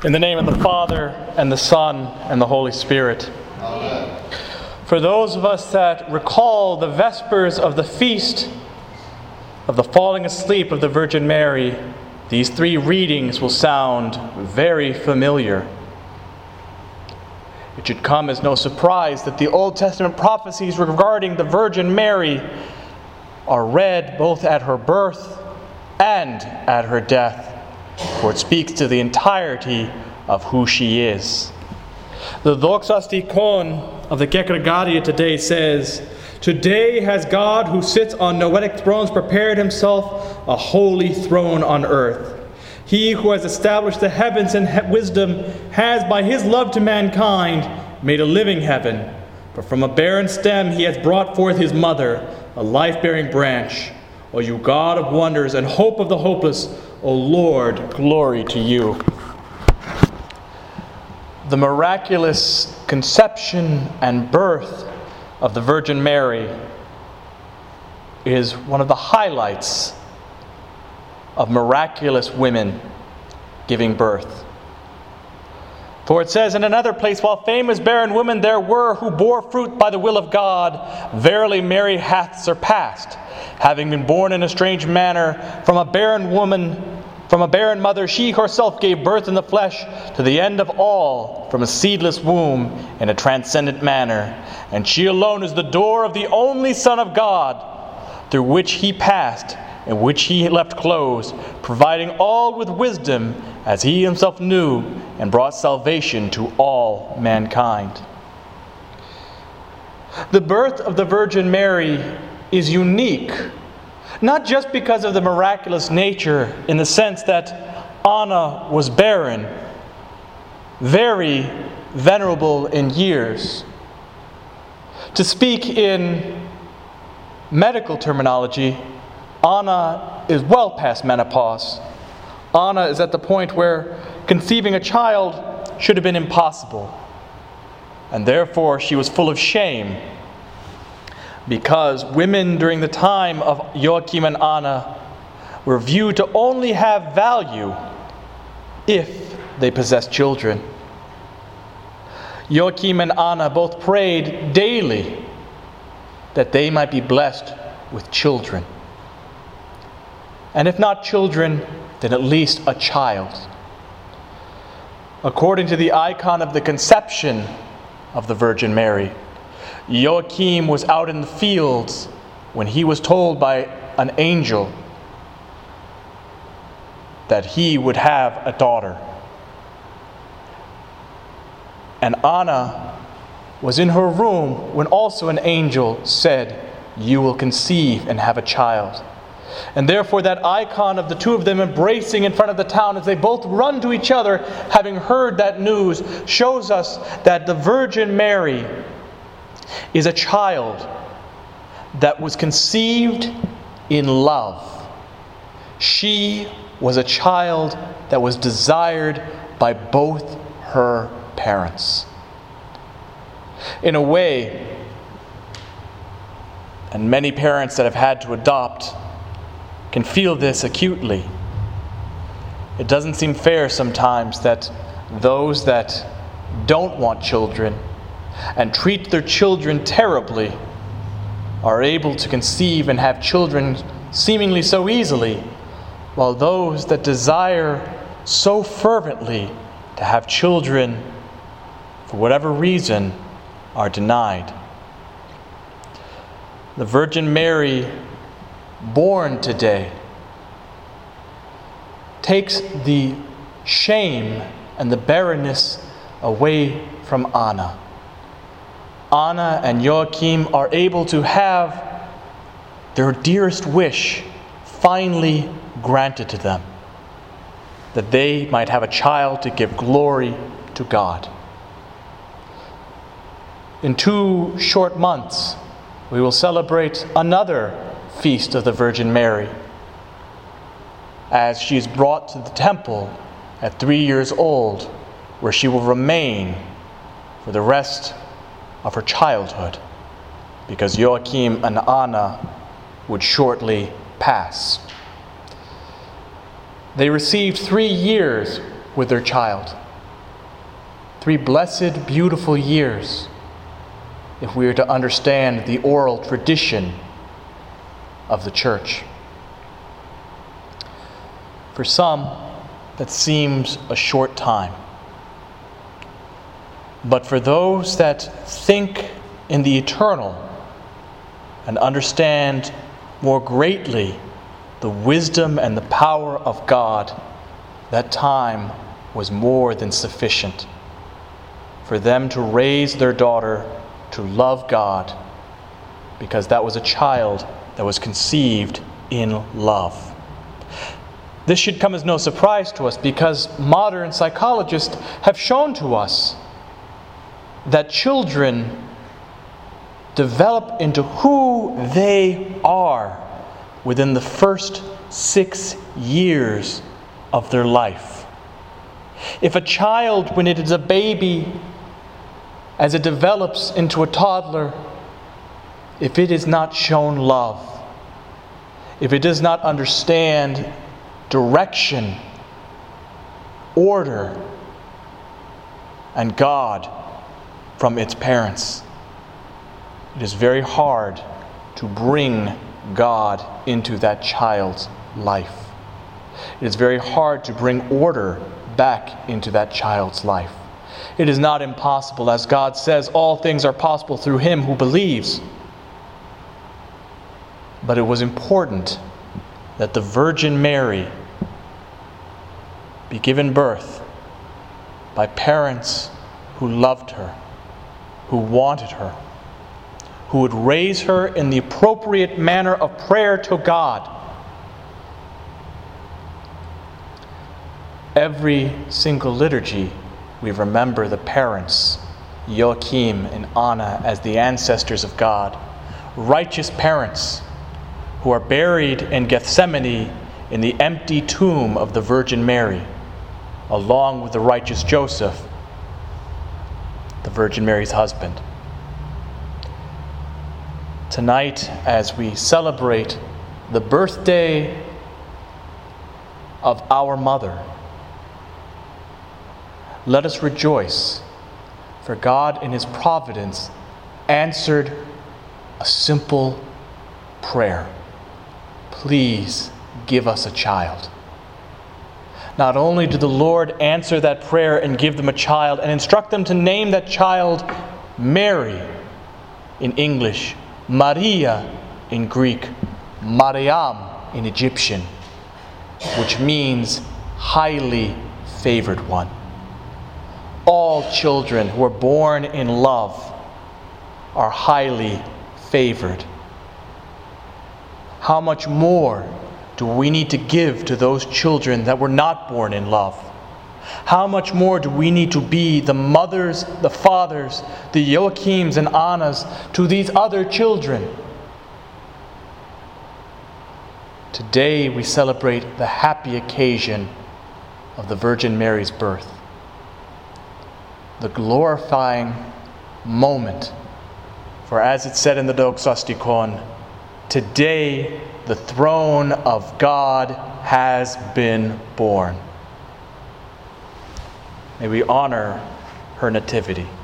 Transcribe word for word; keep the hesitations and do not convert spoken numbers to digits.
In the name of the Father, and the Son, and the Holy Spirit. Amen. For those of us that recall the Vespers of the feast of the falling asleep of the Virgin Mary, these three readings will sound very familiar. It should come as no surprise that the Old Testament prophecies regarding the Virgin Mary are read both at her birth and at her death, for it speaks to the entirety of who she is. The Doxa Stikon of the Kekra today says, "Today has God who sits on noetic thrones prepared himself a holy throne on earth. He who has established the heavens in he- wisdom has by his love to mankind made a living heaven. For from a barren stem he has brought forth his mother, a life-bearing branch. O you God of wonders and hope of the hopeless, O Lord, glory to you." The miraculous conception and birth of the Virgin Mary is one of the highlights of miraculous women giving birth. For it says in another place, "While famous barren women there were who bore fruit by the will of God, verily Mary hath surpassed, having been born in a strange manner from a barren woman, from a barren mother. She herself gave birth in the flesh to the end of all, from a seedless womb in a transcendent manner. And she alone is the door of the only Son of God, through which he passed and which he left closed, providing all with wisdom as he himself knew, and brought salvation to all mankind." The birth of the Virgin Mary is unique, not just because of the miraculous nature in the sense that Anna was barren, very venerable in years. To speak in medical terminology, Anna is well past menopause. Anna is at the point where conceiving a child should have been impossible. And therefore she was full of shame, because women during the time of Joachim and Anna were viewed to only have value if they possessed children. Joachim and Anna both prayed daily that they might be blessed with children. And if not children, then at least a child. According to the icon of the conception of the Virgin Mary, Joachim was out in the fields when he was told by an angel that he would have a daughter. And Anna was in her room when also an angel said, "You will conceive and have a child." And therefore that icon of the two of them embracing in front of the town as they both run to each other, having heard that news, shows us that the Virgin Mary is a child that was conceived in love. She was a child that was desired by both her parents. In a way, and many parents that have had to adopt can feel this acutely, it doesn't seem fair sometimes that those that don't want children and treat their children terribly are able to conceive and have children seemingly so easily, while those that desire so fervently to have children, for whatever reason, are denied. The Virgin Mary, born today, takes the shame and the barrenness away from Anna. Anna and Joachim are able to have their dearest wish finally granted to them, that they might have a child to give glory to God. In two short months, we will celebrate another feast of the Virgin Mary, as she is brought to the temple at three years old, where she will remain for the rest of her childhood, because Joachim and Anna would shortly pass. They received three years with their child. three blessed, beautiful years if we are to understand the oral tradition of the Church. For some, that seems a short time. But for those that think in the eternal and understand more greatly the wisdom and the power of God, that time was more than sufficient for them to raise their daughter to love God, because that was a child that was conceived in love. This should come as no surprise to us, because modern psychologists have shown to us that children develop into who they are within the first six years of their life. If a child, when it is a baby, as it develops into a toddler, if it is not shown love, if it does not understand direction, order, and God from its parents, it is very hard to bring God into that child's life. It is very hard to bring order back into that child's life. It is not impossible. As God says, all things are possible through him who believes. But it was important that the Virgin Mary be given birth by parents who loved her, who wanted her, who would raise her in the appropriate manner of prayer to God. Every single liturgy, we remember the parents, Joachim and Anna, as the ancestors of God, righteous parents who are buried in Gethsemane in the empty tomb of the Virgin Mary, along with the righteous Joseph, the Virgin Mary's husband. Tonight, as we celebrate the birthday of our mother, let us rejoice, for God in his providence answered a simple prayer. Please give us a child. Not only did the Lord answer that prayer and give them a child and instruct them to name that child Mary in English, Maria in Greek, Mariam in Egyptian, which means highly favored one. All children who are born in love are highly favored. How much more do we need to give to those children that were not born in love? How much more do we need to be the mothers, the fathers, the Joachims and Annas to these other children? Today we celebrate the happy occasion of the Virgin Mary's birth, the glorifying moment. For as it said in the Doxastikon, today the throne of God has been born. May we honor her nativity.